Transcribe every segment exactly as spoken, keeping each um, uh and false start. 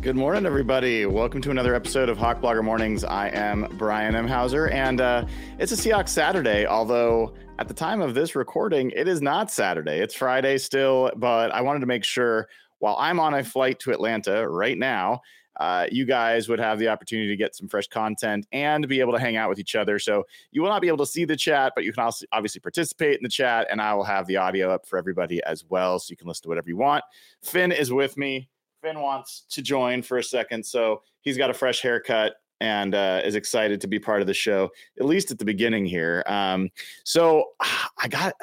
Good morning, everybody. Welcome to another episode of Hawk Blogger Mornings. I am Brian M. Hauser, and uh, it's a Seahawks Saturday, although at the time of this recording, it is not Saturday. It's Friday still, but I wanted to make sure while I'm on a flight to Atlanta right now, uh, you guys would have the opportunity to get some fresh content and be able to hang out with each other. So you will not be able to see the chat, but you can also obviously participate in the chat, and I will have the audio up for everybody as well, so you can listen to whatever you want. Finn is with me. Finn wants to join for a second, so he's got a fresh haircut and uh, is excited to be part of the show, at least at the beginning here. Um, so I got,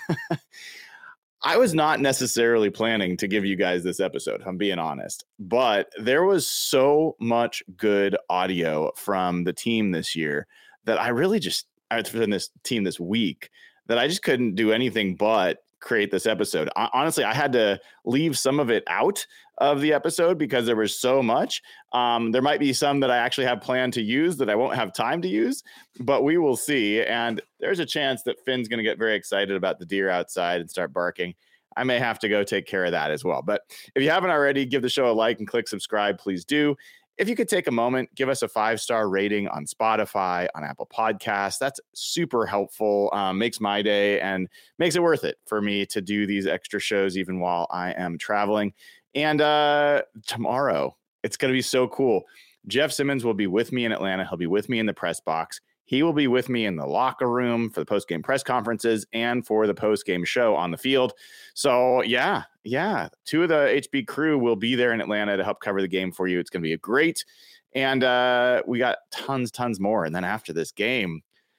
I was not necessarily planning to give you guys this episode, if I'm being honest, but there was so much good audio from the team this year that I really just, from this team this week, that I just couldn't do anything but create this episode. Honestly, I had to leave some of it out of the episode because there was so much. Um, there might be some that I actually have planned to use that I won't have time to use, but we will see. And there's a chance that Finn's going to get very excited about the deer outside and start barking. I may have to go take care of that as well. But if you haven't already, give the show a like and click subscribe, please do. If you could take a moment, give us a five-star rating on Spotify, on Apple Podcasts. That's super helpful, um, makes my day, and makes it worth it for me to do these extra shows even while I am traveling. And uh, tomorrow, it's going to be so cool. Jeff Simmons will be with me in Atlanta. He'll be with me in the press box. He will be with me in the locker room for the post-game press conferences and for the post-game show on the field. So, yeah, yeah, two of the H B crew will be there in Atlanta to help cover the game for you. It's going to be a great, and uh, we got tons, tons more. And then after this game,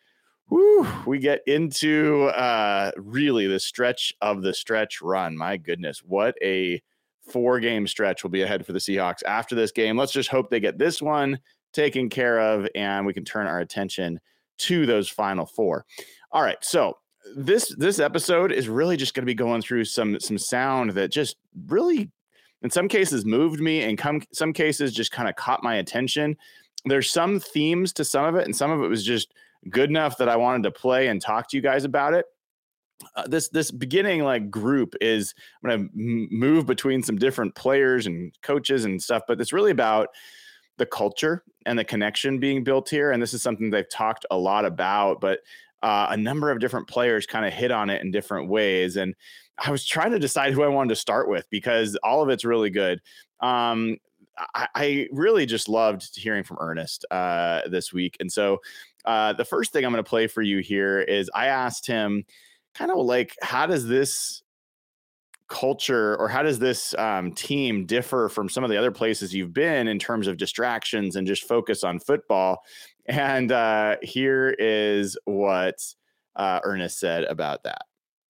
whew, we get into uh, really the stretch of the stretch run. My goodness, what a four-game stretch will be ahead for the Seahawks after this game. Let's just hope they get this one taken care of, and we can turn our attention to those final four. All right, so this this episode is really just going to be going through some some sound that just really, in some cases, moved me, and come some cases just kind of caught my attention. There's some themes to some of it, and some of it was just good enough that I wanted to play and talk to you guys about it. Uh, this this beginning like group is I'm going to m- move between some different players and coaches and stuff, but it's really about the culture and the connection being built here. And this is something they've talked a lot about, but uh, a number of different players kind of hit on it in different ways. And I was trying to decide who I wanted to start with because all of it's really good. Um, I, I really just loved hearing from Ernest uh, this week. And so uh, the first thing I'm going to play for you here is I asked him kind of like, how does this culture or how does this um, team differ from some of the other places you've been in terms of distractions and just focus on football? And uh, here is what uh, Ernest said about that.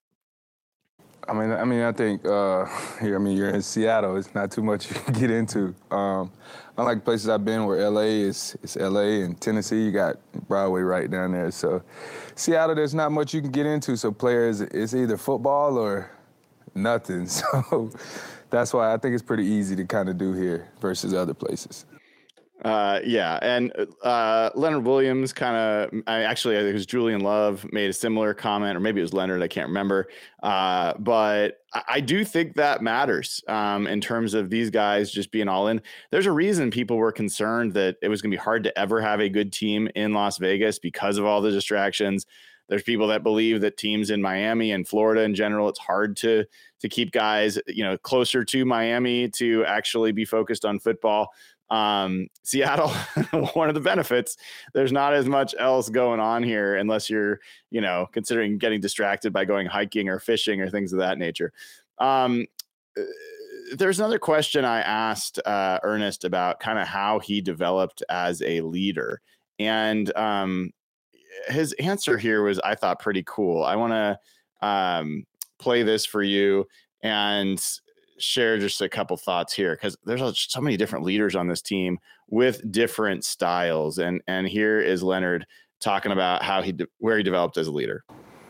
I mean, I mean, I think uh, here, I mean, you're in Seattle. It's not too much you can get into. Um, unlike places I've been where L A is, it's L A and Tennessee, you got Broadway right down there. So Seattle, there's not much you can get into. So players, it's either football or nothing. So that's why I think it's pretty easy to kind of do here versus other places. Uh, yeah. And uh, Leonard Williams kind of, I actually, I think it was Julian Love made a similar comment, or maybe it was Leonard, I can't remember. Uh, but I, I do think that matters um, in terms of these guys just being all in. There's a reason people were concerned that it was going to be hard to ever have a good team in Las Vegas because of all the distractions. There's people that believe that teams in Miami and Florida in general, it's hard to to keep guys, you know, closer to Miami to actually be focused on football. Um, Seattle, one of the benefits, there's not as much else going on here unless you're, you know, considering getting distracted by going hiking or fishing or things of that nature. Um, there's another question I asked uh, Ernest about kind of how he developed as a leader. And um, his answer here was, I thought, pretty cool. I want to um, play this for you and share just a couple thoughts here, because there's so many different leaders on this team with different styles. And and here is Leonard talking about how he de- where he developed as a leader.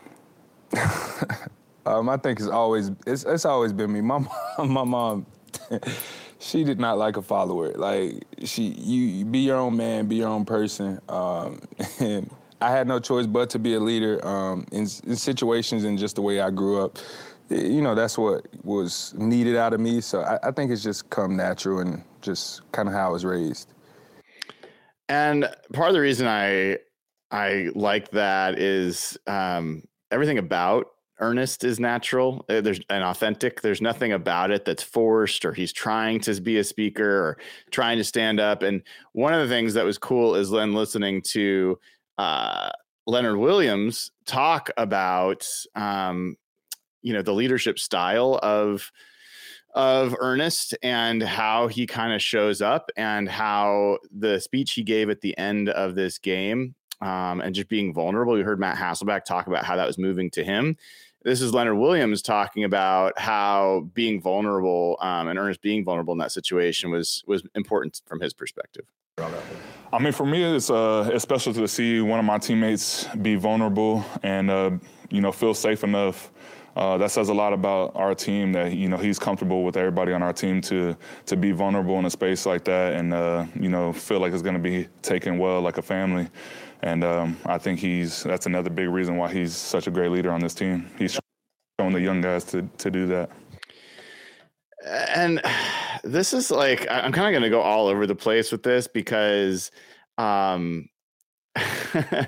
um, I think it's always it's it's always been me. My mom, my mom, she did not like a follower. Like she, you, you be your own man, be your own person. Um, and I had no choice but to be a leader um, in, in situations and just the way I grew up. You know, that's what was needed out of me. So I, I think it's just come natural and just kind of how I was raised. And part of the reason I I like that is um, everything about Ernest is natural. Uh, There's an authentic. There's nothing about it that's forced, or he's trying to be a speaker or trying to stand up. And one of the things that was cool is then listening to uh, Leonard Williams talk about um, you know the leadership style of of Ernest and how he kind of shows up, and how the speech he gave at the end of this game um, and just being vulnerable. You heard Matt Hasselbeck talk about how that was moving to him. This is Leonard Williams talking about how being vulnerable um, and Ernest being vulnerable in that situation was was important from his perspective. I mean, for me, it's uh, it's special to see one of my teammates be vulnerable and uh, you know feel safe enough. Uh, that says a lot about our team, that, you know, he's comfortable with everybody on our team to to be vulnerable in a space like that and, uh, you know, feel like it's going to be taken well like a family. And um, I think he's that's another big reason why he's such a great leader on this team. He's showing the young guys to, to do that. And this is like, I'm kind of going to go all over the place with this because um, uh,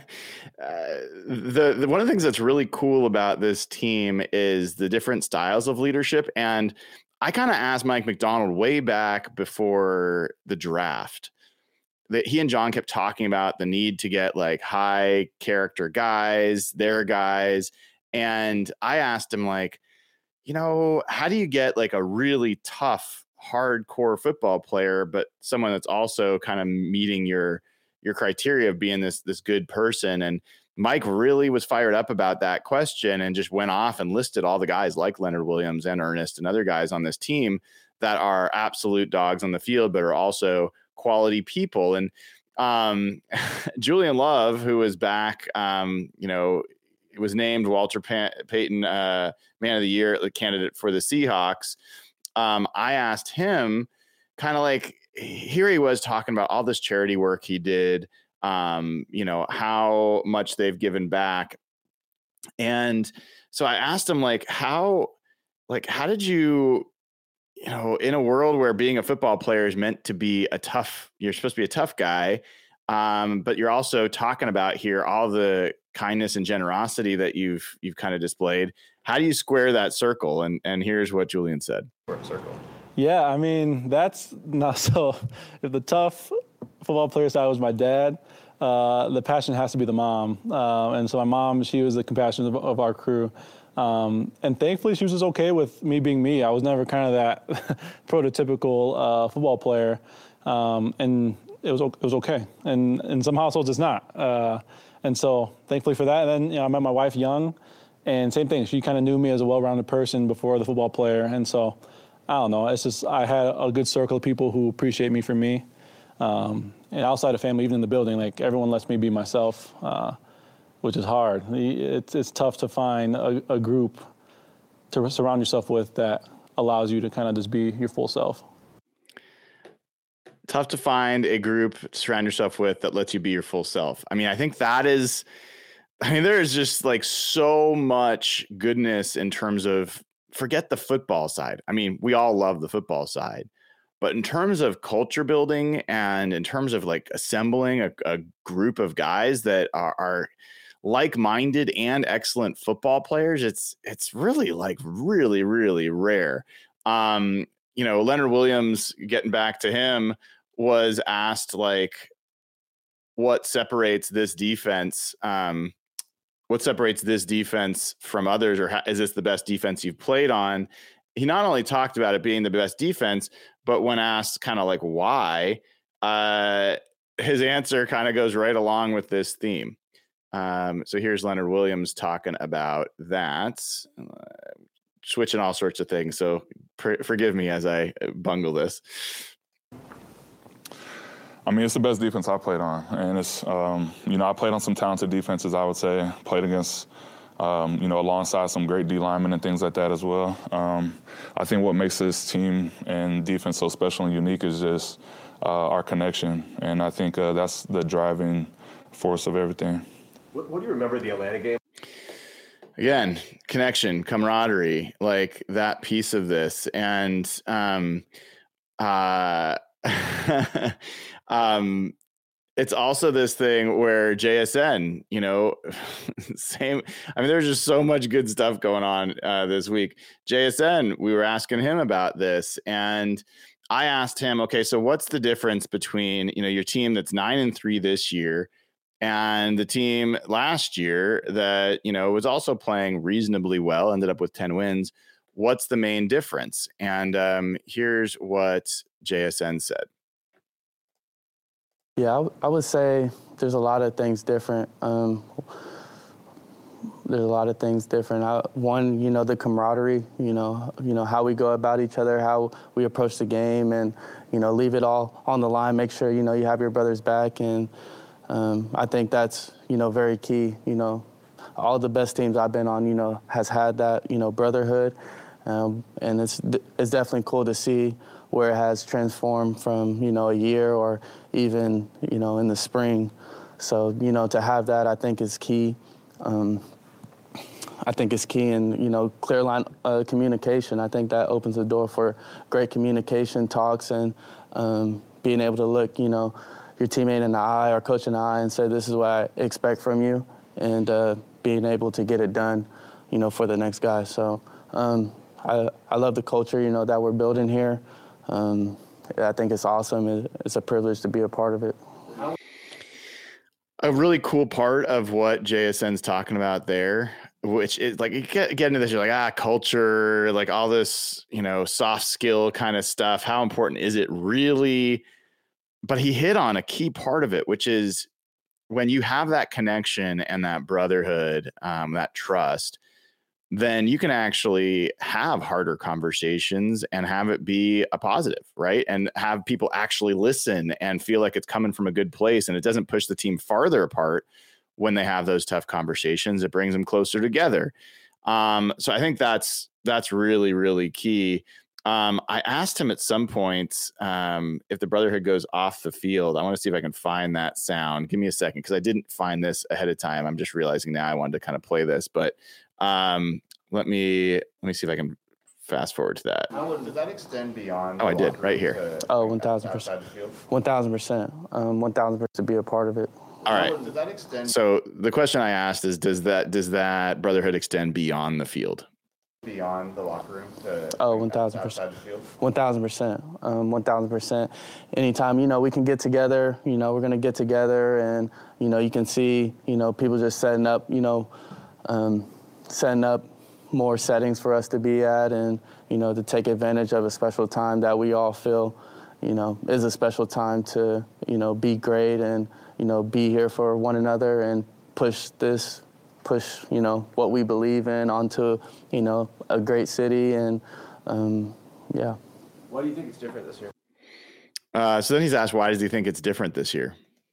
the, the one of the things that's really cool about this team is the different styles of leadership. And I kind of asked Mike Macdonald way back before the draft that he and John kept talking about the need to get like high character guys, their guys. And I asked him, like, you know, how do you get like a really tough, hardcore football player, but someone that's also kind of meeting your your criteria of being this this good person? And Mike really was fired up about that question and just went off and listed all the guys like Leonard Williams and Ernest and other guys on this team that are absolute dogs on the field, but are also quality people. And um, Julian Love, who was back, um, you know, was named Walter Payton uh, Man of the Year, the candidate for the Seahawks. Um, I asked him kind of like, here he was talking about all this charity work he did, um, you know, how much they've given back. And so I asked him, like, how, like, how did you, you know, in a world where being a football player is meant to be a tough, you're supposed to be a tough guy, um, but you're also talking about here all the kindness and generosity that you've you've kind of displayed. How do you square that circle? And and here's what Julian said. Circle. Yeah, I mean, that's not so. If the tough football player side was my dad, uh, the passion has to be the mom. Uh, and so my mom, she was the compassion of, of our crew. Um, and thankfully, she was just okay with me being me. I was never kind of that prototypical uh, football player. Um, and it was it was okay. And in some households, it's not. Uh, and so thankfully for that. And then, you know, I met my wife young. And same thing, she kind of knew me as a well-rounded person before the football player. And so, I don't know, it's just I had a good circle of people who appreciate me for me. Um, and outside of family, even in the building, like everyone lets me be myself, uh, which is hard. It's, it's tough to find a, a group to surround yourself with that allows you to kind of just be your full self. Tough to find a group to surround yourself with that lets you be your full self. I mean, I think that is, I mean, there is just like so much goodness in terms of, forget the football side. I mean, we all love the football side, but in terms of culture building and in terms of like assembling a, a group of guys that are, are like-minded and excellent football players, it's, it's really like really, really rare. Um, you know, Leonard Williams, getting back to him, was asked like, what separates this defense, um, what separates this defense from others, or how, is this the best defense you've played on? He not only talked about it being the best defense, but when asked kind of like why, uh, his answer kind of goes right along with this theme. Um, so here's Leonard Williams talking about that, uh, switching all sorts of things. So pr- forgive me as I bungle this. I mean, it's the best defense I played on. And it's, um, you know, I played on some talented defenses, I would say. Played against, um, you know, alongside some great D linemen and things like that as well. Um, I think what makes this team and defense so special and unique is just uh, our connection. And I think uh, that's the driving force of everything. What, what do you remember the Atlanta game? Again, connection, camaraderie, like that piece of this. And, um, uh, um, it's also this thing where J S N, you know, same. I mean, there's just so much good stuff going on uh, this week. J S N, we were asking him about this, and I asked him, okay, so what's the difference between, you know, your team that's nine and three this year and the team last year that, you know, was also playing reasonably well, ended up with ten wins. What's the main difference? And um, here's what J S N said. Yeah, I, w- I would say there's a lot of things different. Um, there's a lot of things different. I, one, you know, the camaraderie, you know, you know, how we go about each other, how we approach the game, and, you know, leave it all on the line, make sure, you know, you have your brother's back. And um, I think that's, you know, very key. You know, all the best teams I've been on, you know, has had that, you know, brotherhood. Um, and it's it's definitely cool to see where it has transformed from, you know, a year or even, you know, in the spring. So, you know, to have that, I think is key. Um, I think it's key in, you know, clear line uh, communication. I think that opens the door for great communication talks and um, being able to look, you know, your teammate in the eye or coach in the eye and say, this is what I expect from you, and uh, being able to get it done, you know, for the next guy. So um, I, I love the culture, you know, that we're building here. Um, I think it's awesome. It's a privilege to be a part of it. A really cool part of what J S N's talking about there, which is like, you get, get into this, you're like, ah, culture, like all this, you know, soft skill kind of stuff. How important is it really? But he hit on a key part of it, which is when you have that connection and that brotherhood, um, that trust, then you can actually have harder conversations and have it be a positive, right? And have people actually listen and feel like it's coming from a good place, and it doesn't push the team farther apart when they have those tough conversations. It brings them closer together. Um, so I think that's that's really, really key. Um, I asked him at some point um, if the brotherhood goes off the field. I want to see if I can find that sound. Give me a second, because I didn't find this ahead of time. I'm just realizing now I wanted to kind of play this, but um, let me let me see if I can fast forward to that. How does that extend beyond? Oh, I did right here. To, Oh, one thousand percent. one thousand percent. Um, one thousand percent to be a part of it. All right. Does that extend? So the question I asked is, does that does that brotherhood extend beyond the field? Beyond the locker room to Oh, one thousand percent. outside the field? one thousand percent. Um, one thousand percent. Anytime, you know, we can get together, you know, we're going to get together, and, you know, you can see, you know, people just setting up, you know, um, setting up more settings for us to be at, and, you know, to take advantage of a special time that we all feel, you know, is a special time to, you know, be great and, you know, be here for one another and push this, push, you know, what we believe in onto, you know, a great city. And, um, yeah. Why do you think it's different this year? Uh, so then he's asked, why does he think it's different this year?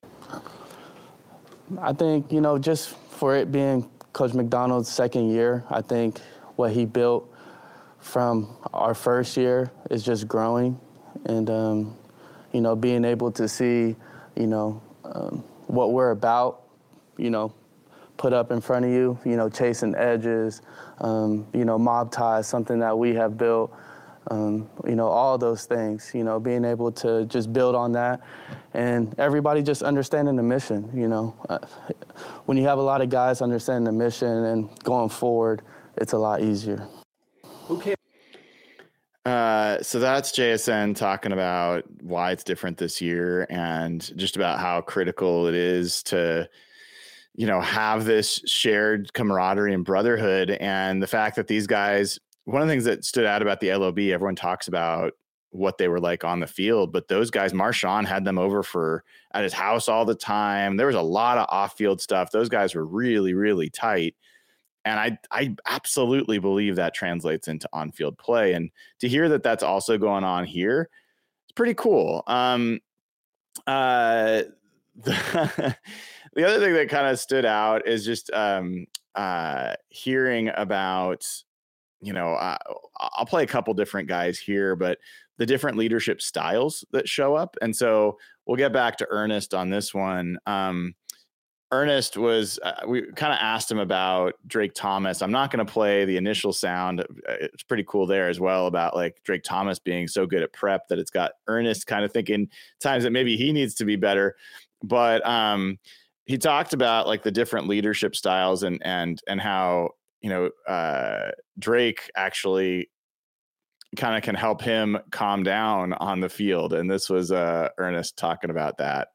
I think, you know, just for it being Coach McDonald's second year, I think what he built from our first year is just growing. And, um, you know, being able to see, you know, um, what we're about, you know, put up in front of you, you know, chasing edges, um, you know, mob ties, something that we have built, um, you know, all those things, you know, being able to just build on that, and everybody just understanding the mission, you know. Uh, when you have a lot of guys understanding the mission and going forward, it's a lot easier. Who can? Uh, so that's J S N talking about why it's different this year, and just about how critical it is to, you know, have this shared camaraderie and brotherhood. And the fact that these guys, one of the things that stood out about the L O B, everyone talks about what they were like on the field, but those guys, Marshawn had them over for at his house all the time. There was a lot of off-field stuff. Those guys were really, really tight. And I, I absolutely believe that translates into on-field play. And to hear that that's also going on here, it's pretty cool. Um, uh, the, the other thing that kind of stood out is just um, uh, hearing about, you know, uh, I'll play a couple different guys here, but the different leadership styles that show up. And so we'll get back to Ernest on this one. Um, Ernest was, uh, we kind of asked him about Drake Thomas. I'm not going to play the initial sound. It's pretty cool there as well about like Drake Thomas being so good at prep that it's got Ernest kind of thinking times that maybe he needs to be better. But um, he talked about like the different leadership styles and, and, and how, you know, uh, Drake actually kind of can help him calm down on the field. And this was uh, Ernest talking about that.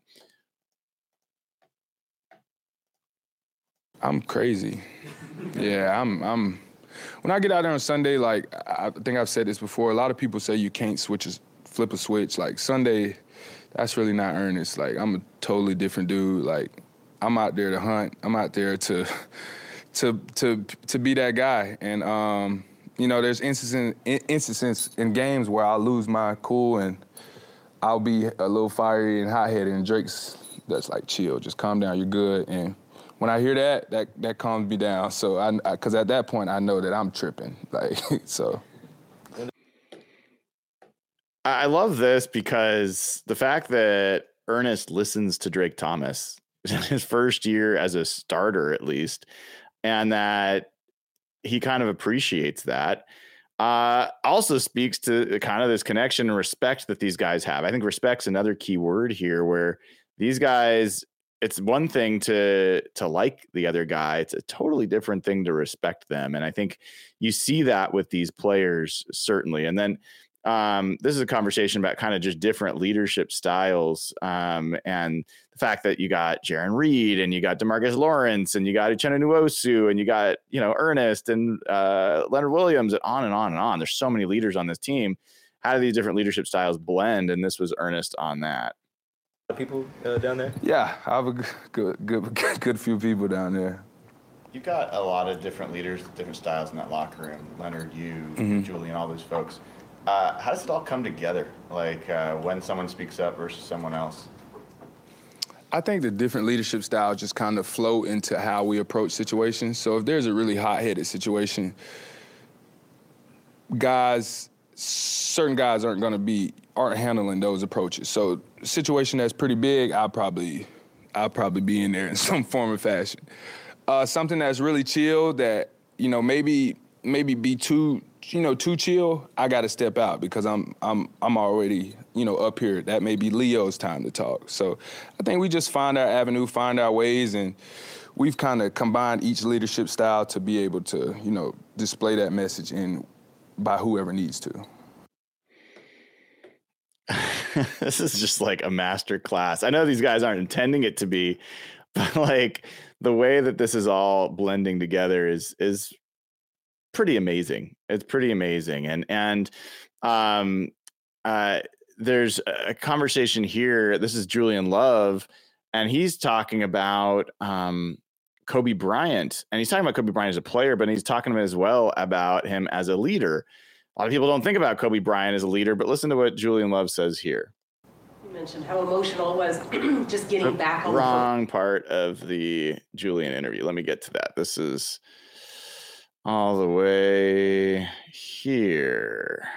I'm crazy. Yeah, I'm I'm when I get out there on Sunday, like I think I've said this before, a lot of people say you can't switch a, flip a switch. Like Sunday, that's really not Ernest. Like I'm a totally different dude. Like I'm out there to hunt. I'm out there to to to to be that guy. And um, you know, there's instances instances in games where I'll lose my cool and I'll be a little fiery and hot-headed, and Drake's that's like chill, just calm down, you're good. And when I hear that, that that calms me down. So I, because at that point I know that I'm tripping. Like so. I love this because the fact that Ernest listens to Drake Thomas in his first year as a starter, at least, and that he kind of appreciates that, uh, also speaks to kind of this connection and respect that these guys have. I think respect's another key word here, where these guys. It's one thing to to like the other guy. It's a totally different thing to respect them. And I think you see that with these players, certainly. And then um, this is a conversation about kind of just different leadership styles. Um, and the fact that you got Jaron Reed and you got DeMarcus Lawrence and you got Uchenna Nwosu and you got, you know, Ernest and uh, Leonard Williams and on and on and on. There's so many leaders on this team. How do these different leadership styles blend? And this was Ernest on that. People uh, down there? Yeah, I have a good, good, good, good few people down there. You've got a lot of different leaders, different styles in that locker room. Leonard, you, mm-hmm. Julian, all those folks. Uh, how does it all come together? Like uh, when someone speaks up versus someone else? I think the different leadership styles just kind of flow into how we approach situations. So if there's a really hot-headed situation, guys, certain guys aren't going to be aren't handling those approaches. So a situation that's pretty big, I'll probably I'll probably be in there in some form or fashion. Uh, something that's really chill that, you know, maybe maybe be too, you know, too chill, I got to step out because I'm I'm I'm already, you know, up here. That may be Leo's time to talk. So I think we just find our avenue, find our ways, and we've kind of combined each leadership style to be able to, you know, display that message in by whoever needs to. This is just like a master class. I know these guys aren't intending it to be, but like the way that this is all blending together is is pretty amazing. It's pretty amazing. And and um uh there's a conversation here. This is Julian Love, and he's talking about um Kobe Bryant. And he's talking about Kobe Bryant as a player, but he's talking as well about him as a leader. A lot of people don't think about Kobe Bryant as a leader, but listen to what Julian Love says here. You mentioned how emotional it was just getting back on Wrong the part of the Julian interview. Let me get to that. This is all the way here.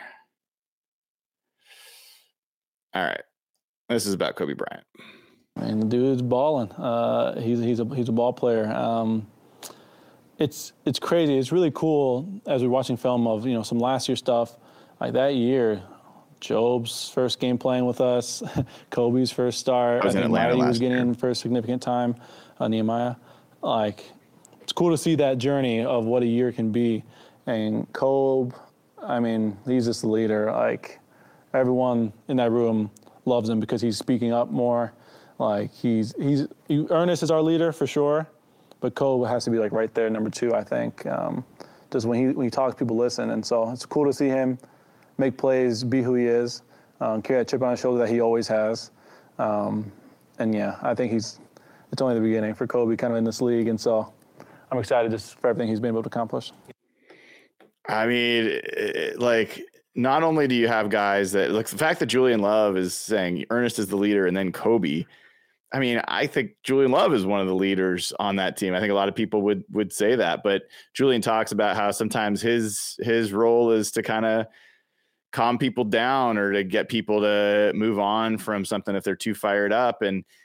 All right. This is about Kobe Bryant. And the dude's balling. Uh, he's he's a he's a ball player. Um, It's it's crazy. It's really cool as we're watching film of, you know, some last year stuff. Like that year, Job's first game playing with us, Kobe's first start. I was I in think Atlanta Marty was last getting year. in for a significant time, uh, Nehemiah. Like, it's cool to see that journey of what a year can be. And Kobe, I mean, he's just the leader. Like, everyone in that room loves him because he's speaking up more. Like, he's, he's he, Ernest is our leader for sure. But Kobe has to be like right there, number two, I think. Um, just when he when he talks, people listen, and so it's cool to see him make plays, be who he is, um, carry that chip on his shoulder that he always has. Um, and yeah, I think he's it's only the beginning for Kobe, kind of in this league, and so I'm excited just for everything he's been able to accomplish. I mean, it, like, not only do you have guys that, like, the fact that Julian Love is saying Ernest is the leader and then Kobe. I mean, I think Julian Love is one of the leaders on that team. I think a lot of people would would say that, but Julian talks about how sometimes his his role is to kind of calm people down or to get people to move on from something if they're too fired up. And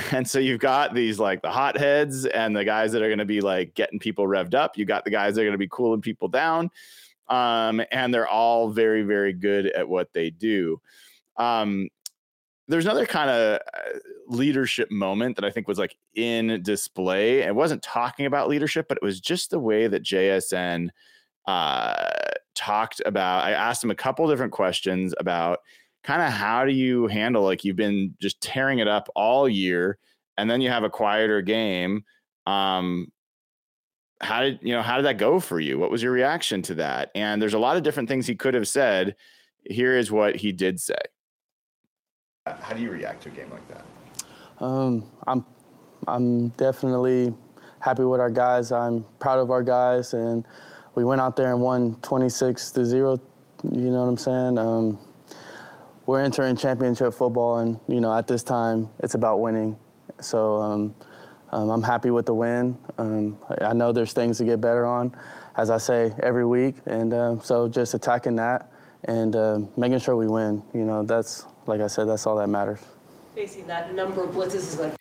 And so you've got these like the hotheads and the guys that are going to be like getting people revved up. You got the guys that are going to be cooling people down. Um, and they're all very, very good at what they do. Um, there's another kind of leadership moment that I think was like in display. It wasn't talking about leadership, but it was just the way that J S N uh, talked about. I asked him a couple different questions about kind of how do you handle, like, you've been just tearing it up all year and then you have a quieter game. Um, how did, you know, how did that go for you? What was your reaction to that? And there's a lot of different things he could have said. Here is what he did say. How do you react to a game like that? Um, I'm, I'm definitely happy with our guys. I'm proud of our guys, and we went out there and won twenty-six to zero. You know what I'm saying? Um, we're entering championship football, and you know, at this time, it's about winning. So um, um, I'm happy with the win. Um, I know there's things to get better on, as I say every week, and uh, so just attacking that and uh, making sure we win. You know, that's, like I said, that's all that matters. Facing that number of blitzes is like.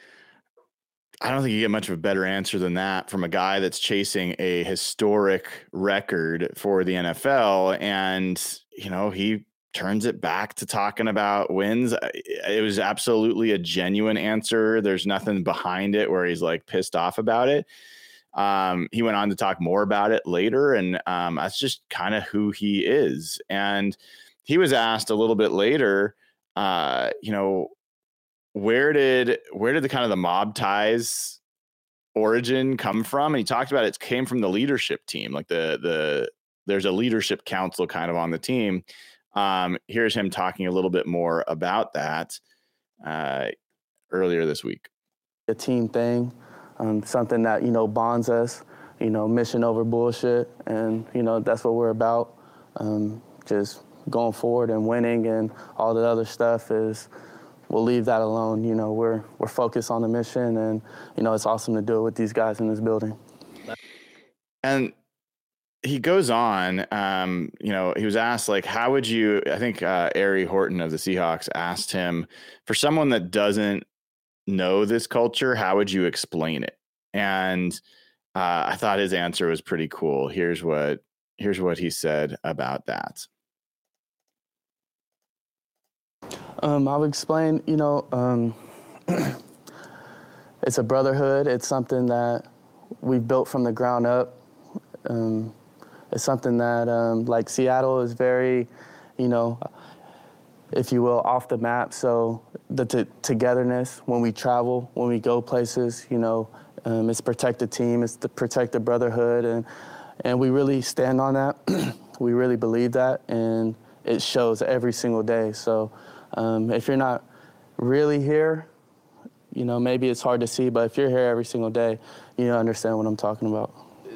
I don't think you get much of a better answer than that from a guy that's chasing a historic record for the N F L. And, you know, he turns it back to talking about wins. It was absolutely a genuine answer. There's nothing behind it where he's like pissed off about it. Um, he went on to talk more about it later. And um, that's just kind of who he is. And he was asked a little bit later, uh, you know, where did where did the kind of the mob ties origin come from? And he talked about it came from the leadership team. Like the the there's a leadership council kind of on the team. Um, here's him talking a little bit more about that uh, earlier this week. A team thing, um, something that, you know, bonds us, you know, mission over bullshit. And, you know, that's what we're about. Um, just going forward and winning, and all the other stuff is, we'll leave that alone. You know, we're we're focused on the mission, and, you know, it's awesome to do it with these guys in this building. And he goes on, um, you know, he was asked, like, how would you, I think uh, Ari Horton of the Seahawks asked him, for someone that doesn't know this culture, how would you explain it? And uh, I thought his answer was pretty cool. Here's what, here's what he said about that. Um, I'll explain, you know, um, it's a brotherhood. It's something that we've built from the ground up. Um, it's something that, um, like, Seattle is very, you know, if you will, off the map. So the t- togetherness when we travel, when we go places, you know, um, it's protect the team, it's to protect the brotherhood, and and we really stand on that. We really believe that, and it shows every single day. So um, if you're not really here, you know, maybe it's hard to see, but if you're here every single day, you understand what I'm talking about.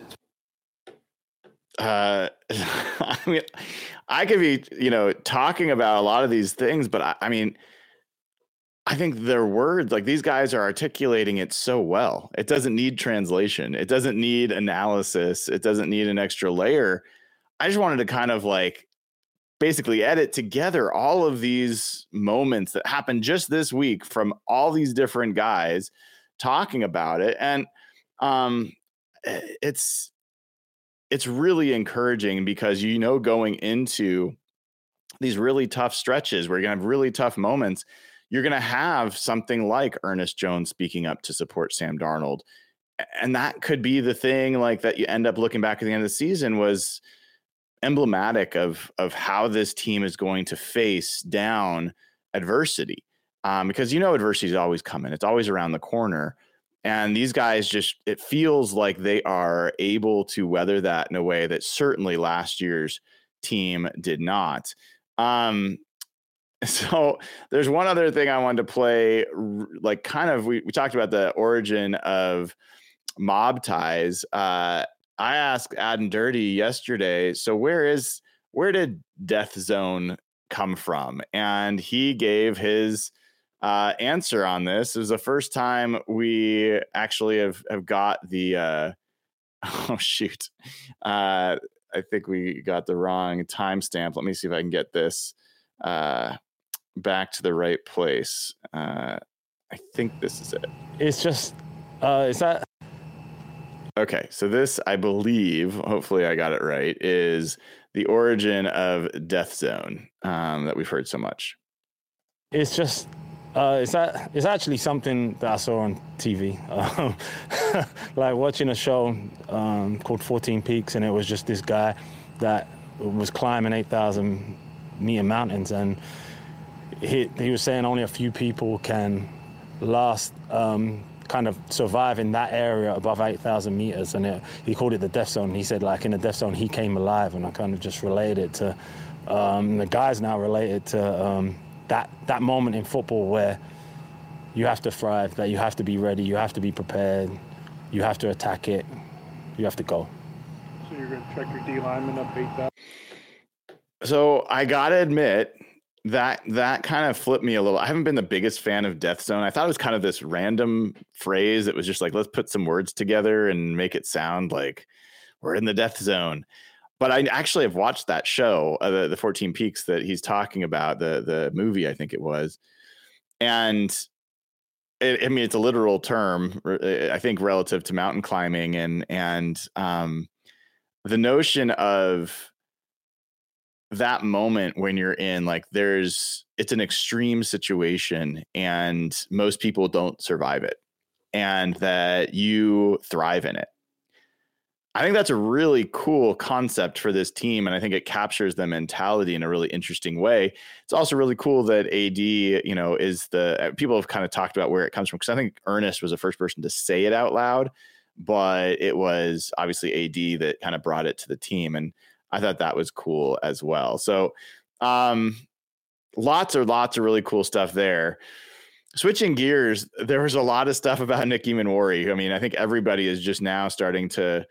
Uh, I mean, I could be, you know, talking about a lot of these things, but I, I mean, I think their words, like, these guys are articulating it so well. It doesn't need translation. It doesn't need analysis. It doesn't need an extra layer. I just wanted to kind of like basically edit together all of these moments that happened just this week from all these different guys talking about it. And um, it's, it's really encouraging because, you know, going into these really tough stretches where you're going to have really tough moments, you're going to have something like Ernest Jones speaking up to support Sam Darnold. And that could be the thing, like, that you end up looking back at the end of the season was emblematic of, of how this team is going to face down adversity. Um, because, you know, adversity is always coming. It's always around the corner. And these guys just, it feels like they are able to weather that in a way that certainly last year's team did not. Um, so there's one other thing I wanted to play, like, kind of, we, we talked about the origin of mob ties. Uh, I asked Adam Dirty yesterday, so where is, where did Death Zone come from? And he gave his Uh, answer on this. It was the first time we actually have, have got the, uh, oh shoot. Uh, I think we got the wrong timestamp. Let me see if I can get this uh, back to the right place. Uh, I think this is it. It's just, uh, is that? Okay, so this, I believe, hopefully I got it right, is the origin of Death Zone um, that we've heard so much. It's just, uh, it's, that, it's actually something that I saw on T V. Um, like watching a show um, called fourteen Peaks, and it was just this guy that was climbing eight thousand meter mountains, and he, he was saying only a few people can last, um, kind of survive in that area above eight thousand meters, and it, he called it the Death Zone. He said, like, in the Death Zone, he came alive, and I kind of just related it to, um, the guys now related to um, that, that moment in football where you have to thrive, that you have to be ready, you have to be prepared, you have to attack it, you have to go. So you're going to check your D lineman up eight thousand? So I got to admit, That that kind of flipped me a little. I haven't been the biggest fan of Death Zone. I thought it was kind of this random phrase that was just like, let's put some words together and make it sound like we're in the Death Zone. But I actually have watched that show, uh, the, the fourteen Peaks that he's talking about, the the movie, I think it was. And it, I mean, it's a literal term, I think, relative to mountain climbing. And, and um, the notion of that moment when you're in, like, there's, it's an extreme situation and most people don't survive it, and that you thrive in it. I think that's a really cool concept for this team. And I think it captures the mentality in a really interesting way. It's also really cool that A D, you know, is the, people have kind of talked about where it comes from, because I think Ernest was the first person to say it out loud, but it was obviously A D that kind of brought it to the team. And I thought that was cool as well. So um, lots or lots of really cool stuff there. Switching gears, there was a lot of stuff about Nick Emmanwori. I mean, I think everybody is just now starting to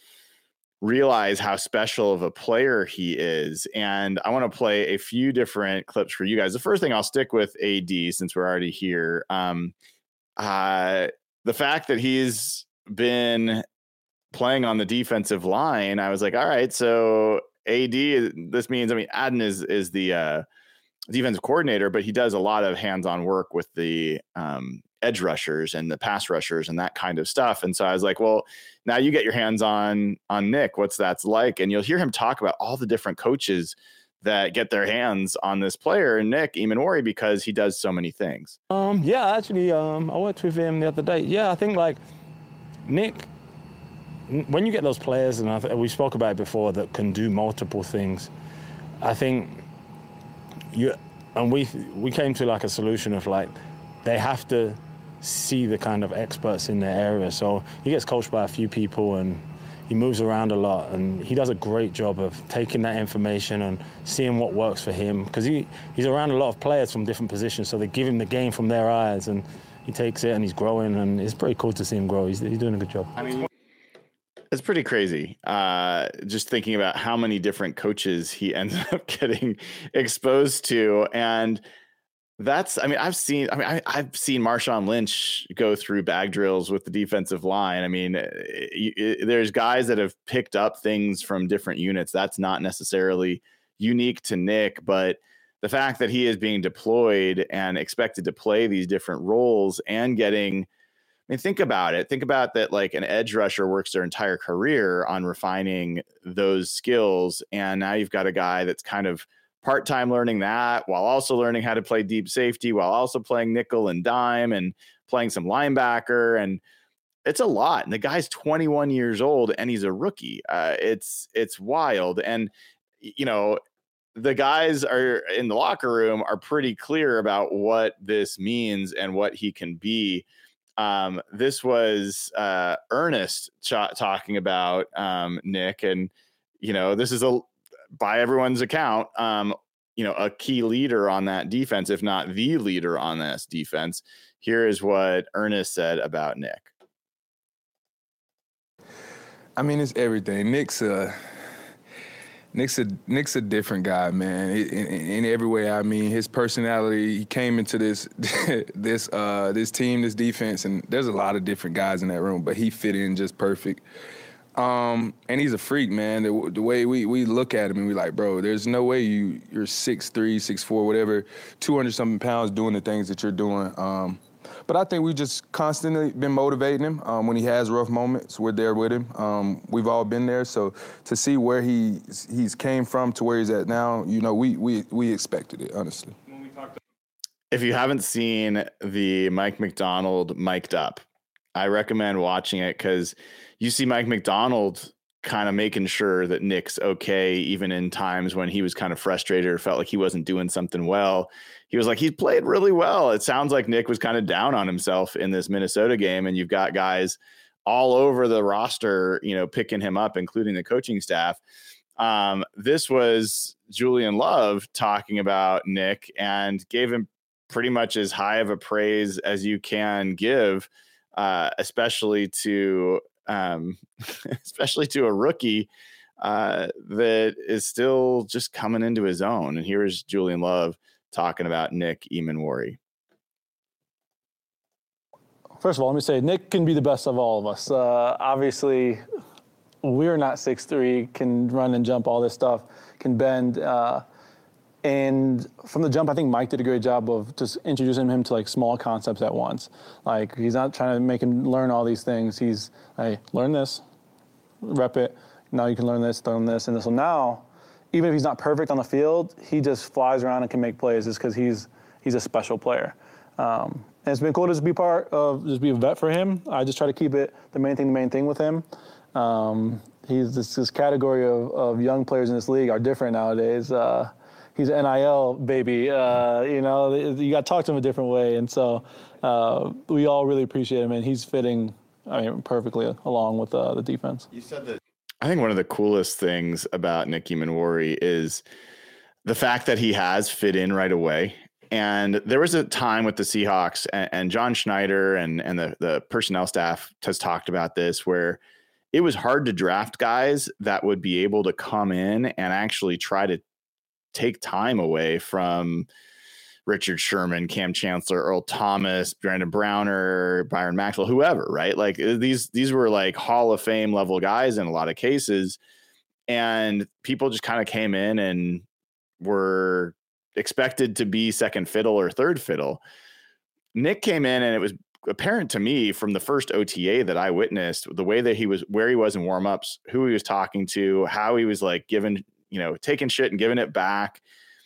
realize how special of a player he is. And I want to play a few different clips for you guys. The first thing, I'll stick with A D since we're already here. Um, uh, the fact that he's been playing on the defensive line, I was like, all right, so A D, this means, I mean, Adden is is the uh, defensive coordinator, but he does a lot of hands-on work with the um, edge rushers and the pass rushers and that kind of stuff. And so I was like, well, now you get your hands on on Nick, what's that's like? And you'll hear him talk about all the different coaches that get their hands on this player, and Nick Emmanwori, because he does so many things. Um, yeah, actually, um, I worked with him the other day. Yeah, I think, like, Nick, when you get those players, and I th- we spoke about it before, that can do multiple things, I think you, and we we came to like a solution of, like, they have to see the kind of experts in their area. So he gets coached by a few people and he moves around a lot, and he does a great job of taking that information and seeing what works for him, because he, he's around a lot of players from different positions, so they give him the game from their eyes, and he takes it and he's growing, and it's pretty cool to see him grow. He's, he's doing a good job. I mean, it's pretty crazy. Uh, just thinking about how many different coaches he ends up getting exposed to. And that's, I mean, I've seen, I mean, I, I've seen Marshawn Lynch go through bag drills with the defensive line. I mean, it, it, there's guys that have picked up things from different units. That's not necessarily unique to Nick, but the fact that he is being deployed and expected to play these different roles and getting, I mean, think about it. Think about that, like, an edge rusher works their entire career on refining those skills. And now you've got a guy that's kind of part-time learning that while also learning how to play deep safety, while also playing nickel and dime and playing some linebacker. And it's a lot. And the guy's twenty-one years old and he's a rookie. Uh, it's, it's wild. And, you know, the guys are in the locker room are pretty clear about what this means and what he can be. Um, this was uh, Ernest ch- talking about um, Nick, and, you know, this is a, by everyone's account, um, you know, a key leader on that defense, if not the leader on this defense. Here is what Ernest said about Nick. I mean, it's everything. Nick's a Nick's a Nick's a different guy, man. In, in, in every way. I mean, his personality. He came into this this uh, this team, this defense, and there's a lot of different guys in that room, but he fit in just perfect. Um, and he's a freak, man. The, the way we, we look at him and we like, bro, there's no way you you're six three, six four, whatever, two hundred something pounds doing the things that you're doing. Um, but I think we just constantly been motivating him. Um, when he has rough moments, we're there with him. Um, we've all been there. So to see where he he's came from to where he's at now, you know, we we we expected it, honestly. If you haven't seen the Mike Macdonald mic'd up, I recommend watching it because you see Mike Macdonald kind of making sure that Nick's okay, even in times when he was kind of frustrated or felt like he wasn't doing something well. He was like, he's played really well. It sounds like Nick was kind of down on himself in this Minnesota game, and you've got guys all over the roster, you know, picking him up, including the coaching staff. Um, this was Julian Love talking about Nick and gave him pretty much as high of a praise as you can give, uh, especially to um, especially to a rookie uh, that is still just coming into his own. And here's Julian Love talking about Nick Emmanwori. First of all, let me say Nick can be the best of all of us. Uh, obviously, we're not six three, can run and jump, all this stuff, can bend. Uh, And from the jump, I think Mike did a great job of just introducing him to like small concepts at once. Like he's not trying to make him learn all these things. He's, hey, learn this, rep it. Now you can learn this, learn this. And so now, even if he's not perfect on the field, he just flies around and can make plays just because he's he's a special player. Um, and it's been cool to just be part of, just be a vet for him. I just try to keep it the main thing, the main thing with him. Um, he's this, this category of, of young players in this league are different nowadays. Uh, He's an N I L baby, uh, you know, you got to talk to him a different way. And so uh, we all really appreciate him, and he's fitting, I mean, perfectly along with uh, the defense. You said that. I think one of the coolest things about Nick Emmanwori is the fact that he has fit in right away. And there was a time with the Seahawks, and, and John Schneider and, and the, the personnel staff has talked about this, where it was hard to draft guys that would be able to come in and actually try to take time away from Richard Sherman, Cam Chancellor, Earl Thomas, Brandon Browner, Byron Maxwell, whoever, right? Like these, these were like Hall of Fame level guys in a lot of cases. And people just kind of came in and were expected to be second fiddle or third fiddle. Nick came in, and it was apparent to me from the first O T A that I witnessed, the way that he was, where he was in warmups, who he was talking to, how he was like given, you know, taking shit and giving it back.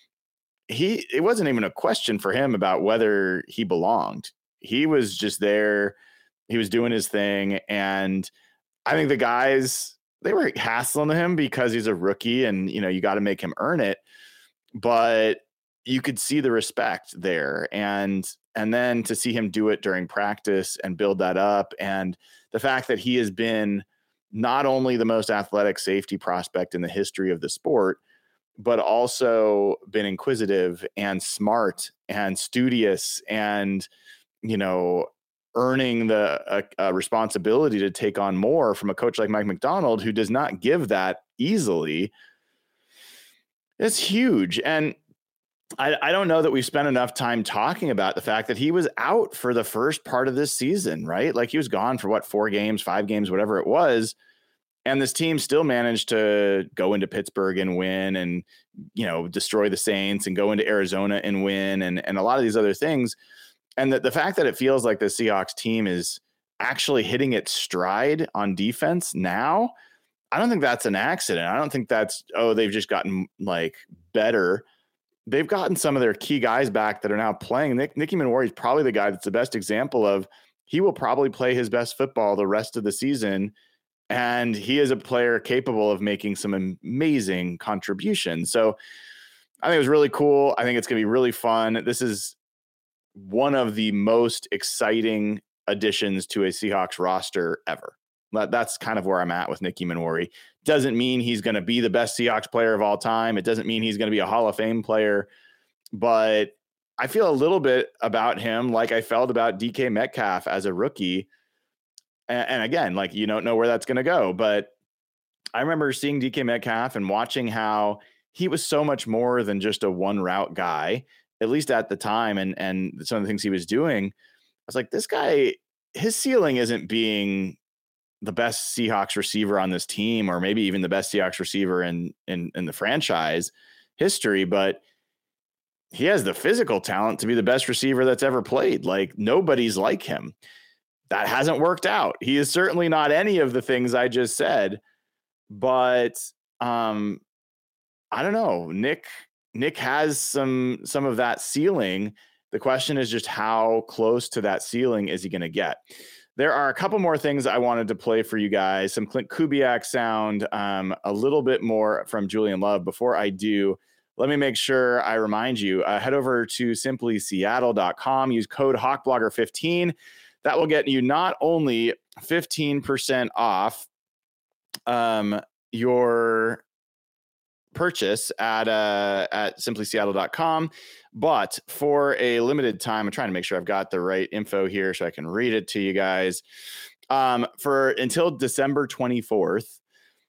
He, it wasn't even a question for him about whether he belonged. He was just there. He was doing his thing. And I think the guys, they were hassling him because he's a rookie and, you know, you got to make him earn it. But you could see the respect there. And, and then to see him do it during practice and build that up. And the fact that he has been not only the most athletic safety prospect in the history of the sport, but also been inquisitive and smart and studious and, you know, earning the uh, uh, responsibility to take on more from a coach like Mike Macdonald, who does not give that easily. It's huge. And I, I don't know that we've spent enough time talking about the fact that he was out for the first part of this season, right? Like he was gone for what, four games, five games, whatever it was. And this team still managed to go into Pittsburgh and win and, you know, destroy the Saints and go into Arizona and win and, and a lot of these other things. And the, the fact that it feels like the Seahawks team is actually hitting its stride on defense now, I don't think that's an accident. I don't think that's, oh, they've just gotten like better. They've gotten some of their key guys back that are now playing. Nick, Nick Emmanwori is probably the guy that's the best example of, he will probably play his best football the rest of the season. And he is a player capable of making some amazing contributions. So I think it was really cool. I think it's going to be really fun. This is one of the most exciting additions to a Seahawks roster ever. That's kind of where I'm at with Nick Emmanwori. Doesn't mean he's going to be the best Seahawks player of all time. It doesn't mean he's going to be a Hall of Fame player. But I feel a little bit about him like I felt about D K Metcalf as a rookie. And again, like, you don't know where that's going to go, but I remember seeing D K Metcalf and watching how he was so much more than just a one route guy, at least at the time. And, and some of the things he was doing, I was like, this guy, his ceiling isn't being the best Seahawks receiver on this team, or maybe even the best Seahawks receiver in, in, in the franchise history, but he has the physical talent to be the best receiver that's ever played. Like, nobody's like him. That hasn't worked out. He is certainly not any of the things I just said, but um, I don't know. Nick, Nick has some, some of that ceiling. The question is just how close to that ceiling is he going to get? There are a couple more things I wanted to play for you guys. Some Clint Kubiak sound, um, a little bit more from Julian Love. Before I do, let me make sure I remind you, uh, head over to simply seattle dot com, use code hawk blogger fifteen. That will get you not only fifteen percent off um, your purchase at uh, at simply seattle dot com, but for a limited time, I'm trying to make sure I've got the right info here so I can read it to you guys. Um, for until December twenty-fourth,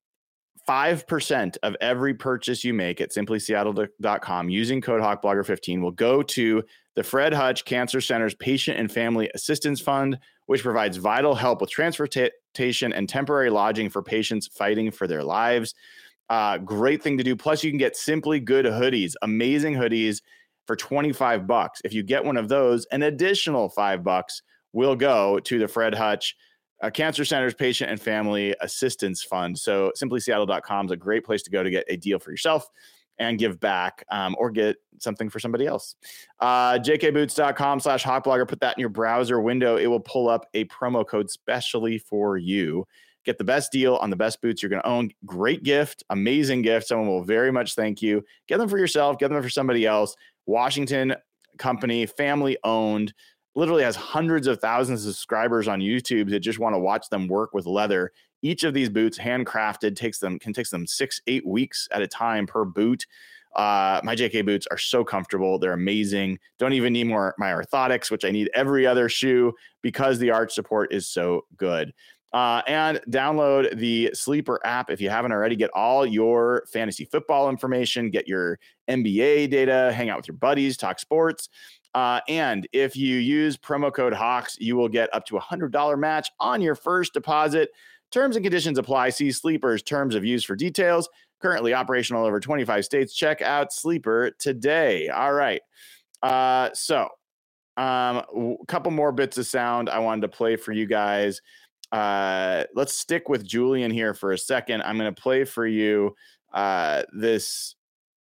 five percent of every purchase you make at simply seattle dot com using code hawk blogger fifteen will go to the Fred Hutch Cancer Center's Patient and Family Assistance Fund, which provides vital help with transportation and temporary lodging for patients fighting for their lives. Uh, great thing to do. Plus, you can get Simply Good hoodies, amazing hoodies for twenty-five bucks. If you get one of those, an additional five bucks will go to the Fred Hutch uh, Cancer Center's Patient and Family Assistance Fund. So simply seattle dot com is a great place to go to get a deal for yourself and give back, um, or get something for somebody else. Uh, j k boots dot com slash hawkblogger. Put that in your browser window. It will pull up a promo code specially for you. Get the best deal on the best boots you're going to own. Great gift, amazing gift. Someone will very much thank you. Get them for yourself. Get them for somebody else. Washington company, family owned, literally has hundreds of thousands of subscribers on YouTube that just want to watch them work with leather. Each of these boots, handcrafted, takes them can take them six, eight weeks at a time per boot. Uh, my J K boots are so comfortable. They're amazing. Don't even need more my orthotics, which I need every other shoe because the arch support is so good. Uh, and download the Sleeper app if you haven't already. Get all your fantasy football information, get your N B A data, hang out with your buddies, talk sports. Uh, and if you use promo code Hawks, you will get up to a one hundred dollars match on your first deposit. Terms and conditions apply. See Sleeper's terms of use for details. Currently operational over twenty-five states. Check out Sleeper today. All right. Uh, so um, a couple more bits of sound I wanted to play for you guys. Uh, let's stick with Julian here for a second. I'm going to play for you uh, this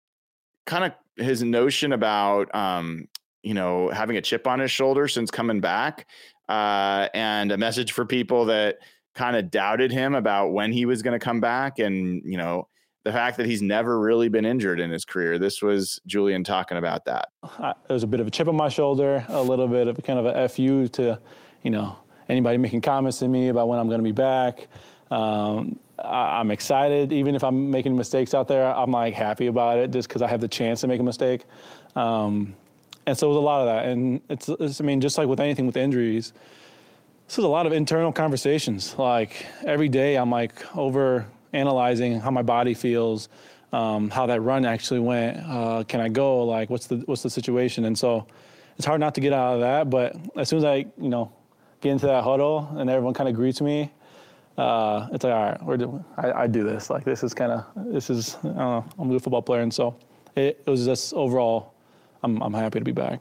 kind of his notion about, um, you know, having a chip on his shoulder since coming back, uh, and a message for people that kind of doubted him about when he was going to come back. And, you know, the fact that he's never really been injured in his career. This was Julian talking about that. There was a bit of a chip on my shoulder, a little bit of kind of a F U to, you know, anybody making comments to me about when I'm going to be back. Um, I, I'm excited. Even if I'm making mistakes out there, I'm like happy about it just because I have the chance to make a mistake. Um, and so it was a lot of that. And it's, it's, I mean, just like with anything with injuries, this is a lot of internal conversations. Like every day I'm like over analyzing how my body feels, um, how that run actually went. Uh, can I go? Like what's the, what's the situation? And so it's hard not to get out of that. But as soon as I, you know, get into that huddle and everyone kind of greets me, uh, it's like, all right, we're doing, I, I do this. Like, this is kind of, this is, I don't know, I'm a good football player. And so it, it was just overall, I'm, I'm happy to be back.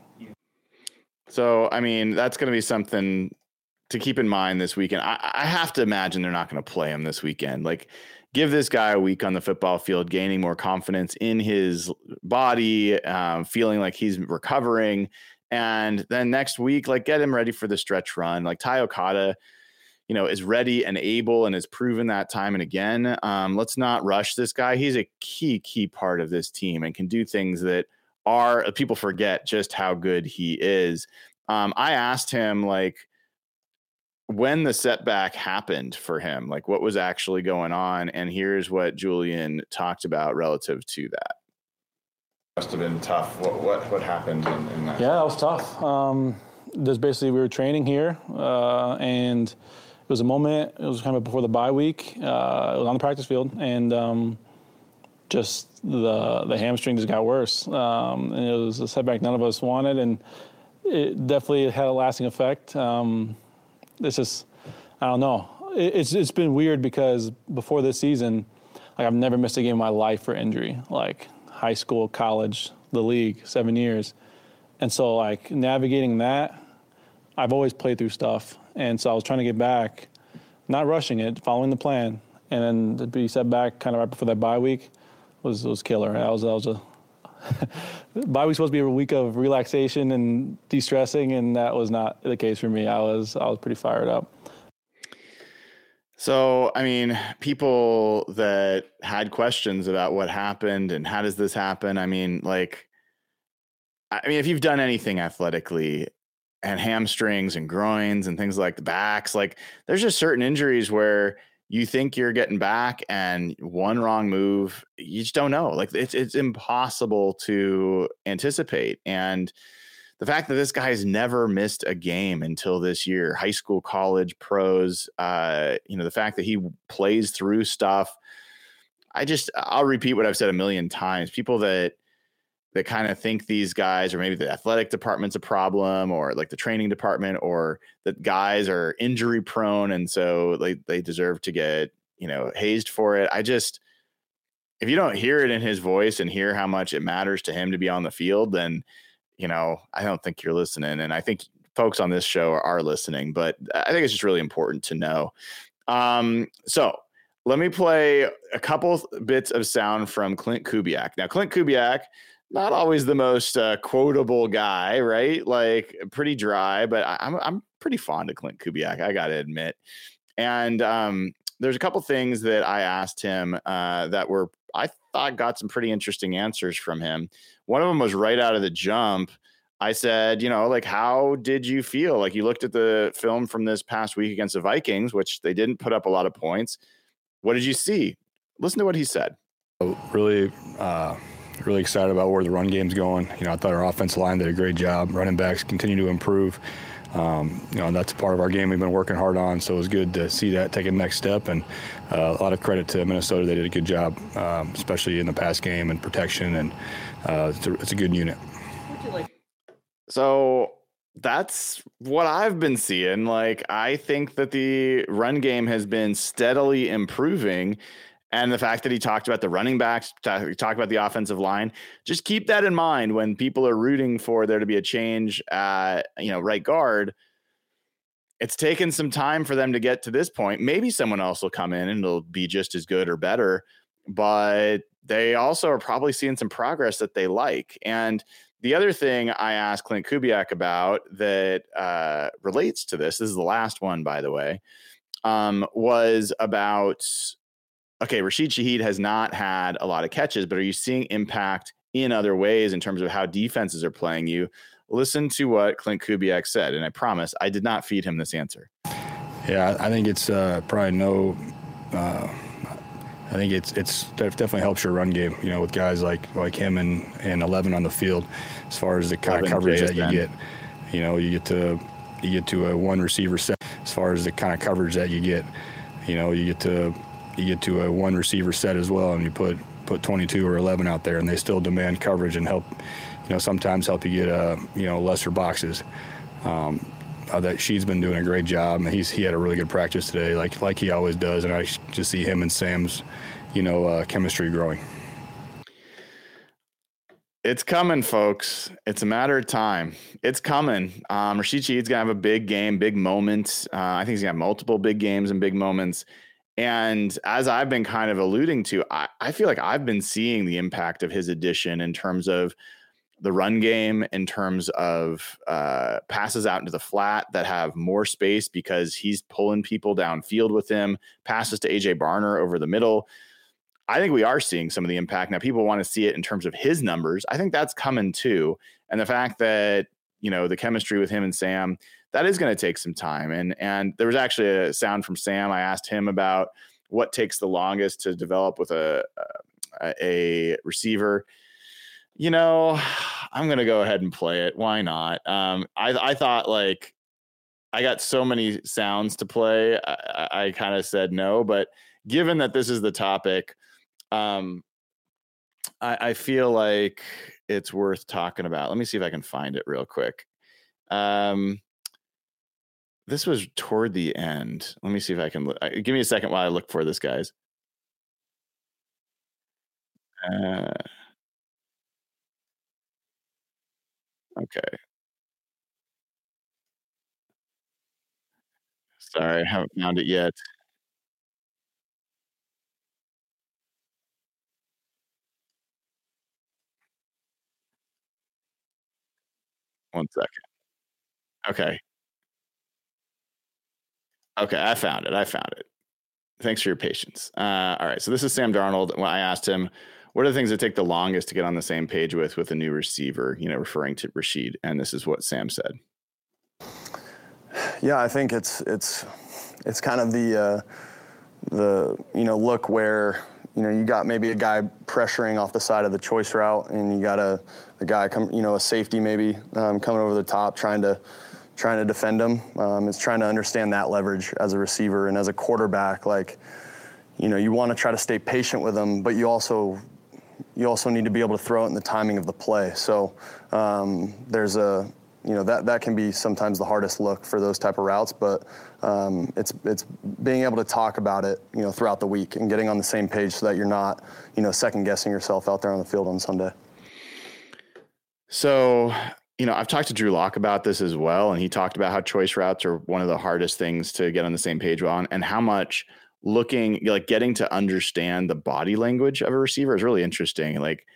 So, I mean, that's going to be something to keep in mind this weekend. I, I have to imagine they're not going to play him this weekend. Like, give this guy a week on the football field, gaining more confidence in his body, um, feeling like he's recovering. And then next week, like, get him ready for the stretch run. Like Ty Okada, you know, is ready and able and has proven that time and again. Um, let's not rush this guy. He's a key, key part of this team and can do things that are, people forget just how good he is. Um, I asked him, like, when the setback happened for him, like what was actually going on. And here's what Julian talked about relative to that. Must have been tough. What what what happened in, in that? Yeah, that was tough. Um, there's basically, we were training here, uh, and it was a moment, it was kind of before the bye week. Uh, it was on the practice field, and um, just the the hamstring just got worse. Um, and it was a setback none of us wanted, and it definitely had a lasting effect. Um, it's just, I don't know. It, it's it's been weird because before this season, like I've never missed a game in my life for injury. Like high school, college, the league, seven years. And so, like, navigating that, I've always played through stuff. And so I was trying to get back, not rushing it, following the plan. And then to be set back kind of right before that bye week was was killer. That was, that was a bye week's supposed to be a week of relaxation and de-stressing, and that was not the case for me. I was I was pretty fired up. So, I mean, people that had questions about what happened and how does this happen, I mean, like, I mean, if you've done anything athletically and hamstrings and groins and things like the backs, like there's just certain injuries where you think you're getting back and one wrong move, you just don't know. Like it's, it's impossible to anticipate. And the fact that this guy has never missed a game until this year, high school, college, pros, uh, you know, the fact that he plays through stuff, I just, I'll repeat what I've said a million times. People that, that kind of think these guys, or maybe the athletic department's a problem, or like the training department, or that guys are injury prone. And so like they deserve to get, you know, hazed for it. I just, if you don't hear it in his voice and hear how much it matters to him to be on the field, then, you know, I don't think you're listening. And I think folks on this show are, are listening, but I think it's just really important to know. Um, so let me play a couple bits of sound from Klint Kubiak. Now, Klint Kubiak, not always the most uh, quotable guy, right? Like pretty dry, but I, I'm I'm pretty fond of Klint Kubiak, I got to admit. And um, there's a couple things that I asked him uh, that were, I thought, got some pretty interesting answers from him. One of them was right out of the jump. I said, you know, like, how did you feel? Like, you looked at the film from this past week against the Vikings, which they didn't put up a lot of points. What did you see? Listen to what he said. Really, uh, really excited about where the run game's going. You know, I thought our offensive line did a great job. Running backs continue to improve. Um, you know, that's part of our game we've been working hard on, so it was good to see that take a next step. And uh, a lot of credit to Minnesota. They did a good job, um, especially in the pass game and protection, and uh, it's, a, it's a good unit. So that's what I've been seeing. Like, I think that the run game has been steadily improving. And the fact that he talked about the running backs, he talked about the offensive line, just keep that in mind when people are rooting for there to be a change at, you know, right guard. It's taken some time for them to get to this point. Maybe someone else will come in and it'll be just as good or better, but they also are probably seeing some progress that they like. And the other thing I asked Klint Kubiak about that uh, relates to this, this is the last one, by the way, um, was about, okay, Rashid Shaheed has not had a lot of catches, but are you seeing impact in other ways in terms of how defenses are playing you? Listen to what Klint Kubiak said, and I promise I did not feed him this answer. Yeah, I think it's uh, probably no uh, – I think it's it's definitely helps your run game, you know, with guys like like him and, and eleven on the field, as far as the kind of coverage that you get. You know, you get to you get to a one receiver set. As far as the kind of coverage that you get, you know, you get to you get to a one receiver set as well, and you put put twenty-two or eleven out there, and they still demand coverage and help, you know, sometimes help you get uh you know lesser boxes. Um, Uh, that she's been doing a great job, and he's he had a really good practice today, like like he always does, and I just see him and Sam's, you know, uh, chemistry growing. It's coming, folks. It's a matter of time. It's coming. Um, Rashid Shaheed's gonna have a big game, big moments. Uh, I think he's gonna have multiple big games and big moments. And as I've been kind of alluding to, I, I feel like I've been seeing the impact of his addition in terms of the run game, in terms of uh, passes out into the flat that have more space because he's pulling people downfield with him, passes to A J Barner over the middle. I think we are seeing some of the impact. Now, people want to see it in terms of his numbers. I think that's coming too. And the fact that, you know, the chemistry with him and Sam, that is going to take some time. And, and there was actually a sound from Sam. I asked him about what takes the longest to develop with a, a, a receiver. You know, I'm going to go ahead and play it. Why not? Um, I, I thought, like, I got so many sounds to play. I, I kind of said no, but given that this is the topic, um, I, I feel like it's worth talking about. Let me see if I can find it real quick. Um, this was toward the end. Let me see if I can look. Give me a second while I look for this, guys. Uh, Okay. Sorry, I haven't found it yet. One second. Okay. Okay, I found it. I found it. Thanks for your patience. Uh, all right, so this is Sam Darnold. When I asked him, what are the things that take the longest to get on the same page with with a new receiver, you know, referring to Rashid, and this is what Sam said. Yeah, I think it's it's it's kind of the uh, the you know look where you know you got maybe a guy pressuring off the side of the choice route, and you got a a guy come you know a safety maybe um, coming over the top trying to trying to defend him. Um, it's trying to understand that leverage as a receiver and as a quarterback. Like you know you want to try to stay patient with them, but you also you also need to be able to throw it in the timing of the play. So um, there's a You know, that, that can be sometimes the hardest look for those type of routes, but um, it's it's being able to talk about it, you know, throughout the week and getting on the same page so that you're not, you know, second guessing yourself out there on the field on Sunday. So, you know, I've talked to Drew Lock about this as well, and he talked about how choice routes are one of the hardest things to get on the same page on, and how much looking, like getting to understand the body language of a receiver is really interesting. Like,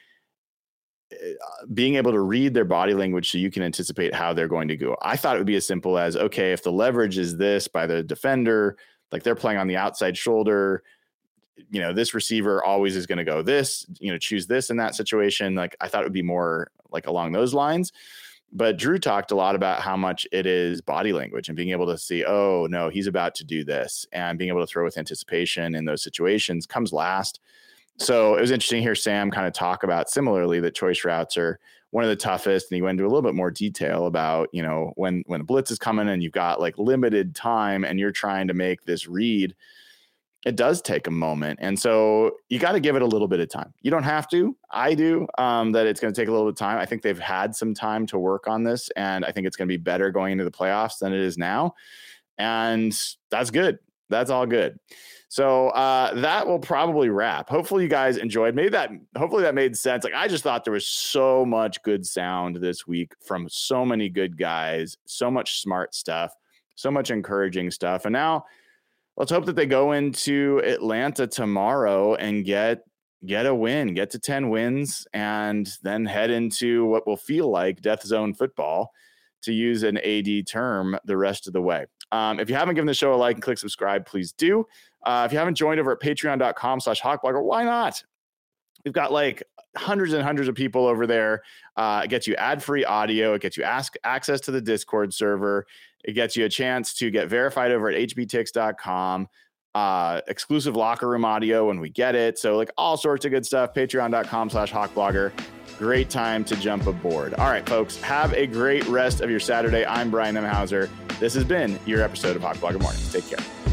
being able to read their body language so you can anticipate how they're going to go. I thought it would be as simple as, okay, if the leverage is this by the defender, like they're playing on the outside shoulder, you know, this receiver always is going to go this, you know, choose this in that situation. Like I thought it would be more like along those lines. But Drew talked a lot about how much it is body language and being able to see, oh, no, he's about to do this, and being able to throw with anticipation in those situations comes last. So it was interesting to hear Sam kind of talk about similarly that choice routes are one of the toughest. And he went into a little bit more detail about, you know, when, when a blitz is coming and you've got like limited time and you're trying to make this read, it does take a moment. And so you got to give it a little bit of time. You don't have to, I do, um, that it's going to take a little bit of time. I think they've had some time to work on this, and I think it's going to be better going into the playoffs than it is now. And that's good. That's all good. So uh, that will probably wrap. Hopefully you guys enjoyed. Maybe that, hopefully that made sense. Like I just thought there was so much good sound this week from so many good guys, so much smart stuff, so much encouraging stuff. And now let's hope that they go into Atlanta tomorrow and get, get a win, get to ten wins, and then head into what will feel like death zone football, to use an A D term, the rest of the way. Um, if you haven't given the show a like and click subscribe, please do. Uh, if you haven't joined over at patreon.com slash hawkblogger, why not? We've got like hundreds and hundreds of people over there. Uh, it gets you ad-free audio. It gets you ask, access to the Discord server. It gets you a chance to get verified over at h b tix dot com. Uh, exclusive locker room audio when we get it. So like all sorts of good stuff. Patreon.com slash hawkblogger. Great time to jump aboard. All right, folks, have a great rest of your Saturday. I'm Brian M. Hauser. This has been your episode of Hawk Blogger Mornings. Take care.